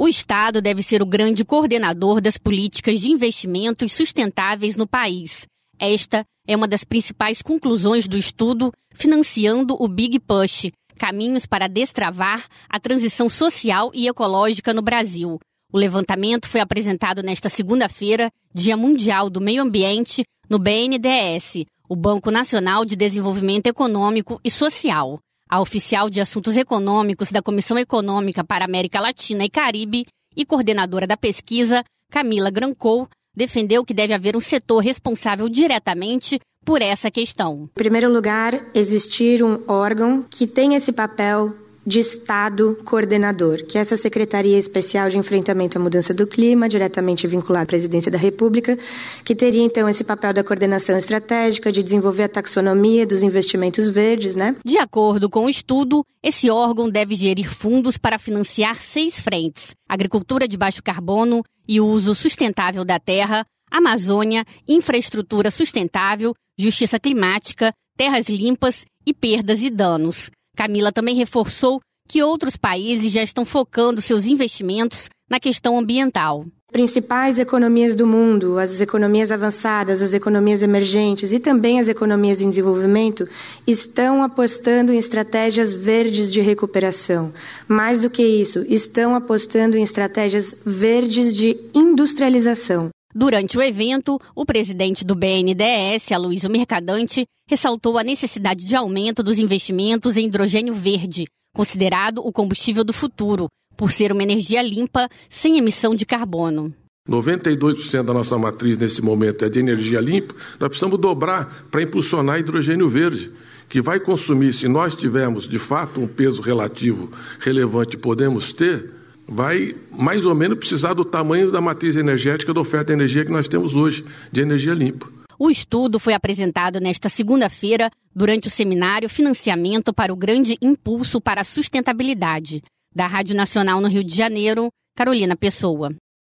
O Estado deve ser o grande coordenador das políticas de investimentos sustentáveis no país. Esta é uma das principais conclusões do estudo Financiando o Big Push, caminhos para destravar a transição social e ecológica no Brasil. O levantamento foi apresentado nesta segunda-feira, Dia Mundial do Meio Ambiente, no BNDES, o Banco Nacional de Desenvolvimento Econômico e Social. A oficial de Assuntos Econômicos da Comissão Econômica para a América Latina e Caribe e coordenadora da pesquisa, Camila Grancol, defendeu que deve haver um setor responsável diretamente por essa questão. Em primeiro lugar, existir um órgão que tem esse papel de Estado coordenador, que é essa Secretaria Especial de Enfrentamento à Mudança do Clima, diretamente vinculada à Presidência da República, que teria, então, esse papel da coordenação estratégica, de desenvolver a taxonomia dos investimentos verdes, né? De acordo com o estudo, esse órgão deve gerir fundos para financiar 6 frentes: agricultura de baixo carbono e o uso sustentável da terra, Amazônia, infraestrutura sustentável, justiça climática, terras limpas e perdas e danos. Camila também reforçou que outros países já estão focando seus investimentos na questão ambiental. Principais economias do mundo, as economias avançadas, as economias emergentes e também as economias em desenvolvimento estão apostando em estratégias verdes de recuperação. Mais do que isso, estão apostando em estratégias verdes de industrialização. Durante o evento, o presidente do BNDES, Aloysio Mercadante, ressaltou a necessidade de aumento dos investimentos em hidrogênio verde, considerado o combustível do futuro, por ser uma energia limpa, sem emissão de carbono. 92% da nossa matriz nesse momento é de energia limpa, nós precisamos dobrar para impulsionar hidrogênio verde, que vai consumir, se nós tivermos de fato um peso relativo relevante, podemos ter, vai mais ou menos precisar do tamanho da matriz energética da oferta de energia que nós temos hoje, de energia limpa. O estudo foi apresentado nesta segunda-feira durante o seminário Financiamento para o Grande Impulso para a Sustentabilidade, da Rádio Nacional no Rio de Janeiro, Carolina Pessoa.